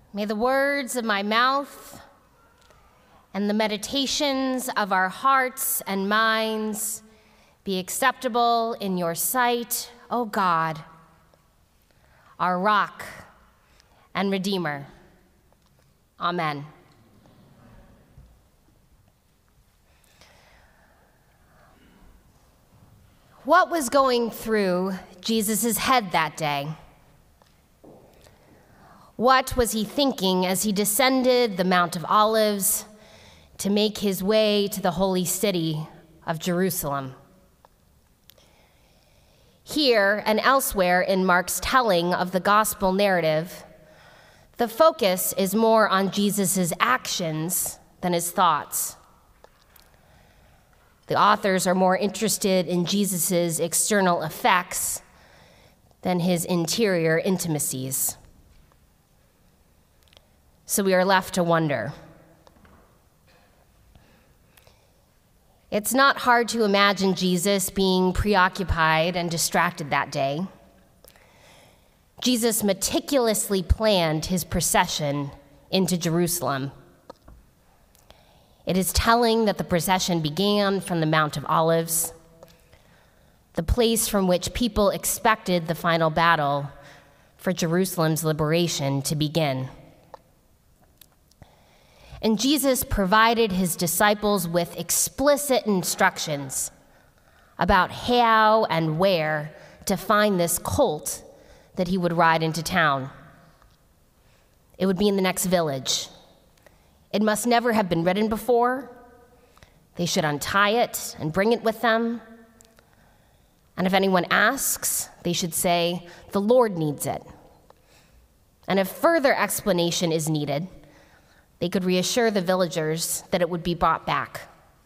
May the words of my mouth and the meditations of our hearts and minds be acceptable in your sight, O God, our rock and Redeemer. Amen. What was going through Jesus' head that day? What was he thinking as he descended the Mount of Olives to make his way to the holy city of Jerusalem? Here and elsewhere in Mark's telling of the gospel narrative, the focus is more on Jesus' actions than his thoughts. The authors are more interested in Jesus' external effects than his interior intimacies. So we are left to wonder. It's not hard to imagine Jesus being preoccupied and distracted that day. Jesus meticulously planned his procession into Jerusalem. It is telling that the procession began from the Mount of Olives, the place from which people expected the final battle for Jerusalem's liberation to begin. And Jesus provided his disciples with explicit instructions about how and where to find this colt that he would ride into town. It would be in the next village. It must never have been ridden before. They should untie it and bring it with them. And if anyone asks, they should say, "The Lord needs it." And if further explanation is needed, they could reassure the villagers that it would be brought back.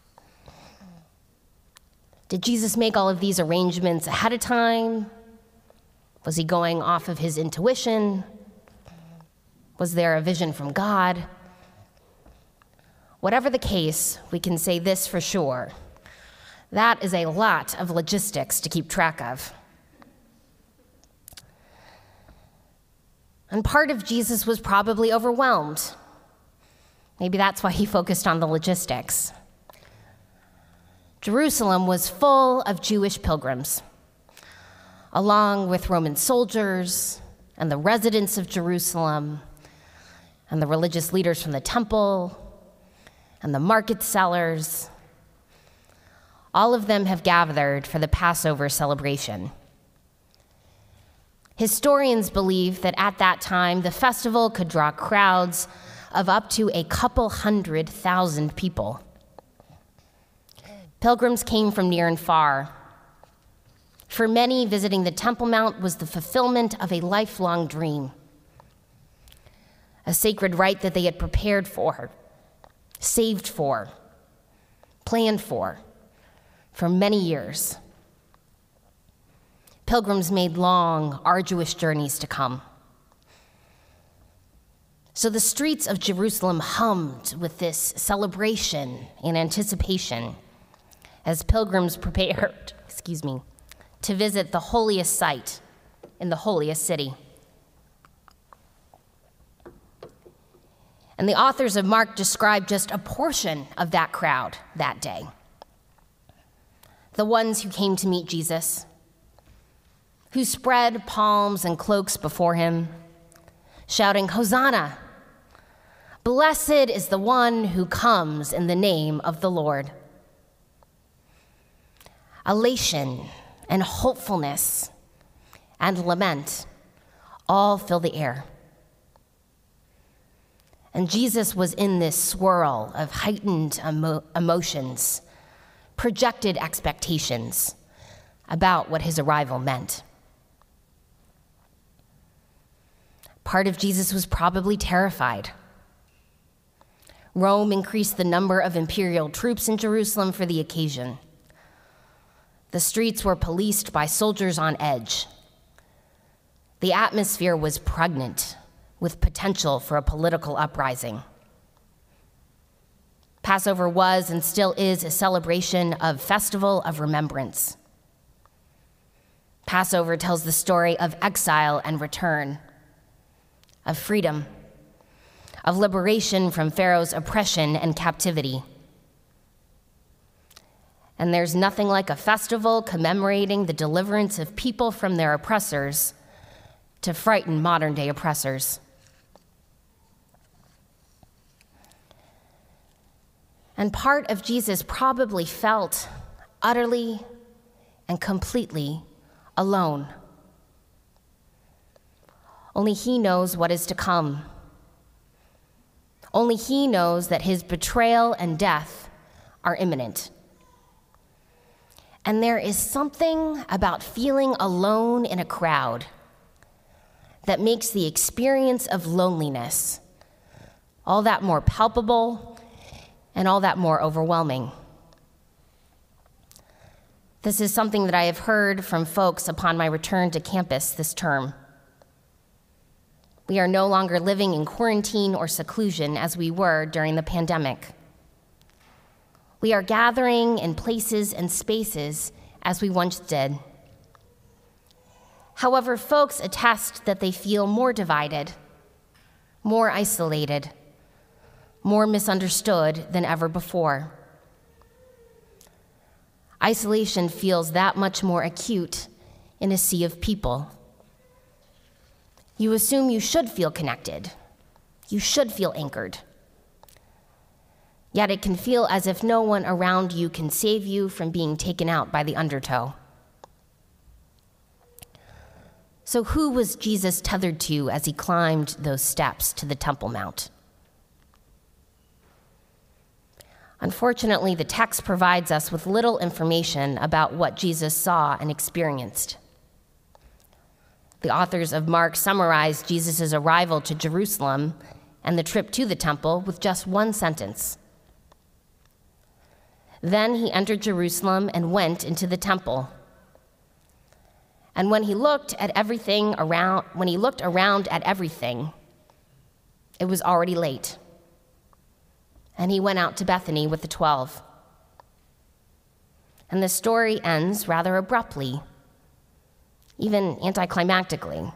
Did Jesus make all of these arrangements ahead of time? Was he going off of his intuition? Was there a vision from God? Whatever the case, we can say this for sure. That is a lot of logistics to keep track of. And part of Jesus was probably overwhelmed. Maybe that's why he focused on the logistics. Jerusalem was full of Jewish pilgrims, along with Roman soldiers and the residents of Jerusalem and the religious leaders from the temple and the market sellers. All of them have gathered for the Passover celebration. Historians believe that at that time, the festival could draw crowds of up to a couple 100,000 people. Pilgrims came from near and far. For many, visiting the Temple Mount was the fulfillment of a lifelong dream, a sacred rite that they had prepared for, saved for, planned for many years. Pilgrims made long, arduous journeys to come. So the streets of Jerusalem hummed with this celebration and anticipation as pilgrims prepared, to visit the holiest site in the holiest city. And the authors of Mark describe just a portion of that crowd that day. The ones who came to meet Jesus, who spread palms and cloaks before him, shouting, "Hosanna! Blessed is the one who comes in the name of the Lord." Elation and hopefulness and lament all fill the air. And Jesus was in this swirl of heightened emotions, projected expectations about what his arrival meant. Part of Jesus was probably terrified. Rome increased the number of imperial troops in Jerusalem for the occasion. The streets were policed by soldiers on edge. The atmosphere was pregnant with potential for a political uprising. Passover was and still is a celebration of festival of remembrance. Passover tells the story of exile and return, of freedom of liberation from Pharaoh's oppression and captivity. And there's nothing like a festival commemorating the deliverance of people from their oppressors to frighten modern-day oppressors. And part of Jesus probably felt utterly and completely alone. Only he knows what is to come. Only he knows that his betrayal and death are imminent. And there is something about feeling alone in a crowd that makes the experience of loneliness all that more palpable and all that more overwhelming. This is something that I have heard from folks upon my return to campus this term. We are no longer living in quarantine or seclusion as we were during the pandemic. We are gathering in places and spaces as we once did. However, folks attest that they feel more divided, more isolated, more misunderstood than ever before. Isolation feels that much more acute in a sea of people. You assume you should feel connected. You should feel anchored. Yet it can feel as if no one around you can save you from being taken out by the undertow. So who was Jesus tethered to as he climbed those steps to the Temple Mount? Unfortunately, the text provides us with little information about what Jesus saw and experienced. The authors of Mark summarized Jesus' arrival to Jerusalem and the trip to the temple with just one sentence. Then he entered Jerusalem and went into the temple. And when he looked around at everything, it was already late. And he went out to Bethany with the 12. And the story ends rather abruptly, even anticlimactically.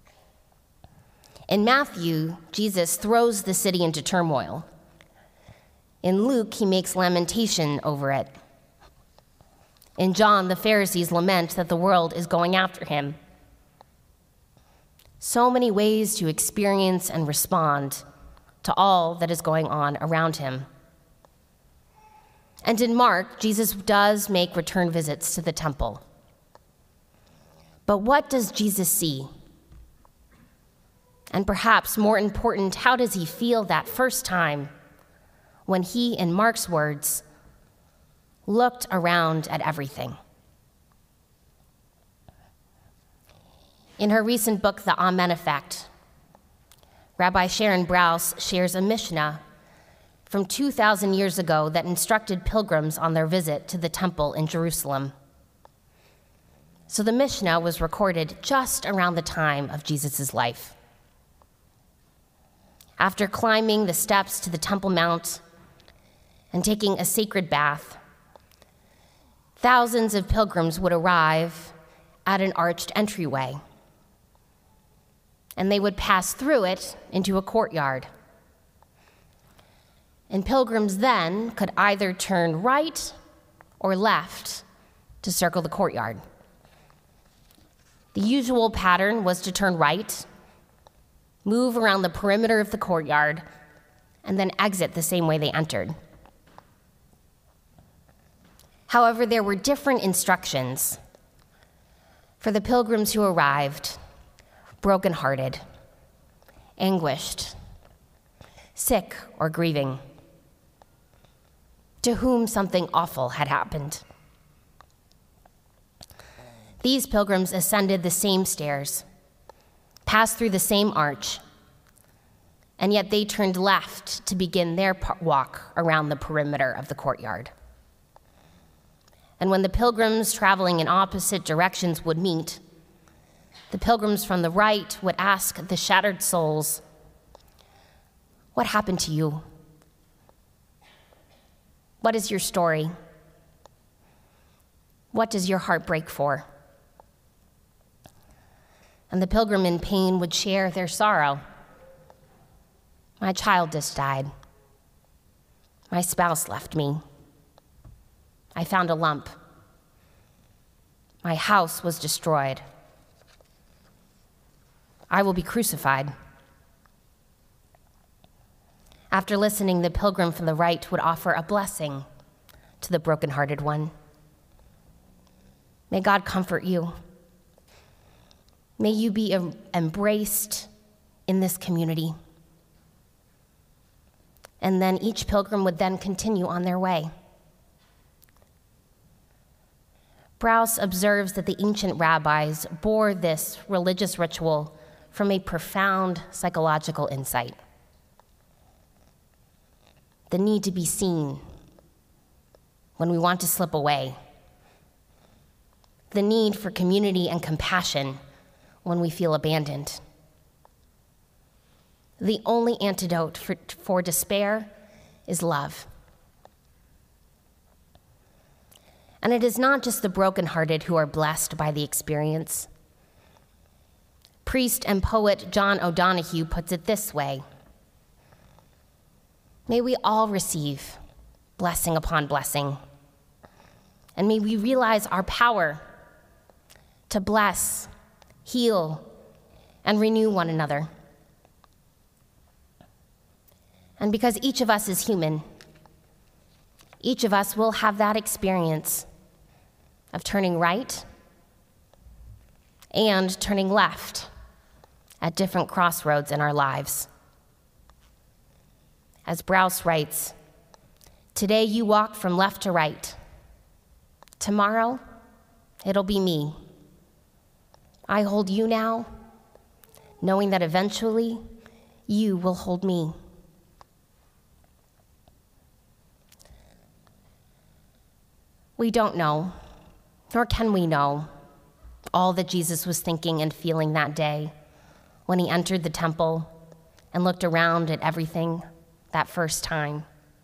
In Matthew, Jesus throws the city into turmoil. In Luke, he makes lamentation over it. In John, the Pharisees lament that the world is going after him. So many ways to experience and respond to all that is going on around him. And in Mark, Jesus does make return visits to the temple. But what does Jesus see? And perhaps more important, how does he feel that first time when he, in Mark's words, looked around at everything? In her recent book, The Amen Effect, Rabbi Sharon Brous shares a Mishnah from 2,000 years ago that instructed pilgrims on their visit to the temple in Jerusalem. So the Mishnah was recorded just around the time of Jesus' life. After climbing the steps to the Temple Mount and taking a sacred bath, thousands of pilgrims would arrive at an arched entryway, and they would pass through it into a courtyard. And pilgrims then could either turn right or left to circle the courtyard. The usual pattern was to turn right, move around the perimeter of the courtyard, and then exit the same way they entered. However, there were different instructions for the pilgrims who arrived, brokenhearted, anguished, sick or grieving, to whom something awful had happened. These pilgrims ascended the same stairs, passed through the same arch, and yet they turned left to begin their walk around the perimeter of the courtyard. And when the pilgrims traveling in opposite directions would meet, the pilgrims from the right would ask the shattered souls, "What happened to you? What is your story? What does your heart break for?" And the pilgrim in pain would share their sorrow. My child just died. My spouse left me. I found a lump. My house was destroyed. I will be crucified. After listening, the pilgrim from the right would offer a blessing to the brokenhearted one. May God comfort you. May you be embraced in this community. And then each pilgrim would then continue on their way. Brous observes that the ancient rabbis bore this religious ritual from a profound psychological insight. The need to be seen when we want to slip away. The need for community and compassion when we feel abandoned. The only antidote for despair is love. And it is not just the brokenhearted who are blessed by the experience. Priest and poet John O'Donohue puts it this way: may we all receive blessing upon blessing, and may we realize our power to bless, heal, and renew one another. And because each of us is human, each of us will have that experience of turning right and turning left at different crossroads in our lives. As Brous writes, today you walk from left to right. Tomorrow, it'll be me. I hold you now, knowing that eventually you will hold me. We don't know, nor can we know, all that Jesus was thinking and feeling that day when he entered the temple and looked around at everything that first time.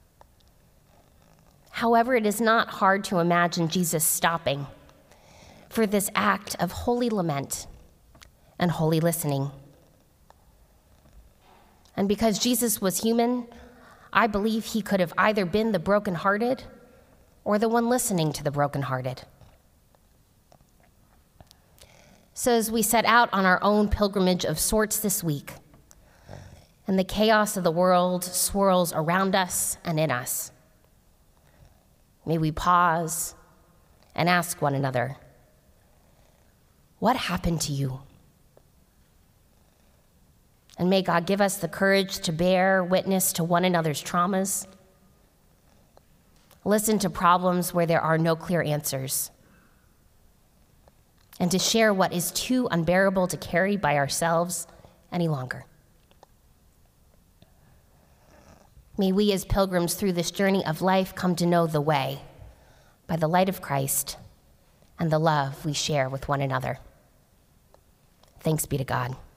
However, it is not hard to imagine Jesus stopping for this act of holy lament and holy listening. And because Jesus was human, I believe he could have either been the brokenhearted or the one listening to the brokenhearted. So as we set out on our own pilgrimage of sorts this week, and the chaos of the world swirls around us and in us, may we pause and ask one another, what happened to you? And may God give us the courage to bear witness to one another's traumas, listen to problems where there are no clear answers, and to share what is too unbearable to carry by ourselves any longer. May we as pilgrims through this journey of life come to know the way by the light of Christ and the love we share with one another. Thanks be to God.